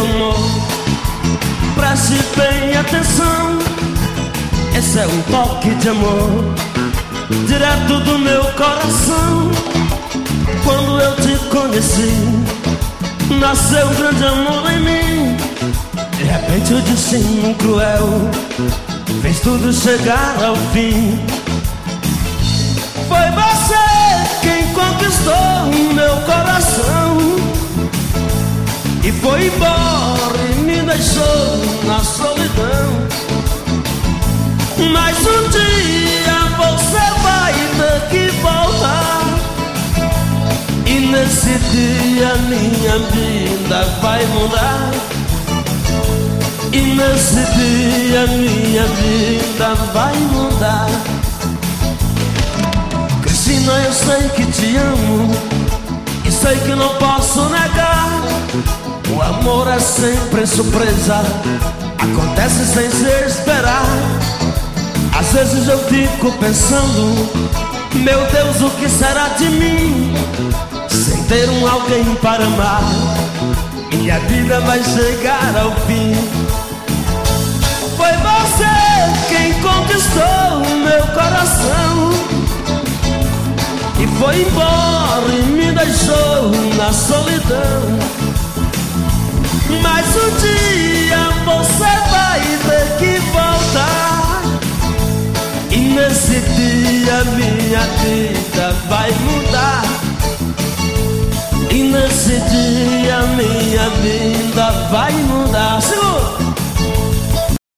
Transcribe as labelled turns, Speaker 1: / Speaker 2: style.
Speaker 1: amor, preste bem atenção. Esse é um toque de amor, direto do meu coração. Quando eu te conheci, nasceu um grande amor em mim. De repente o destino cruel fez tudo chegar ao fim. Foi você quem conquistou o meu coração e foi embora e me deixou na solidão. Mas um dia você vai ter que voltar, e nesse dia minha vida vai mudar. E nesse dia minha vida vai mudar. Cristina, eu sei que te amo e sei que não posso negar. O amor é sempre surpresa, acontece sem se esperar. Às vezes eu fico pensando, meu Deus, o que será de mim sem ter um alguém para amar? Minha vida vai chegar ao fim. Foi você quem conquistou o meu coração e foi embora e me deixou na solidão. Mas um dia você vai ter que voltar, e nesse dia minha vida vai mudar. E nesse dia minha vida vai mudar.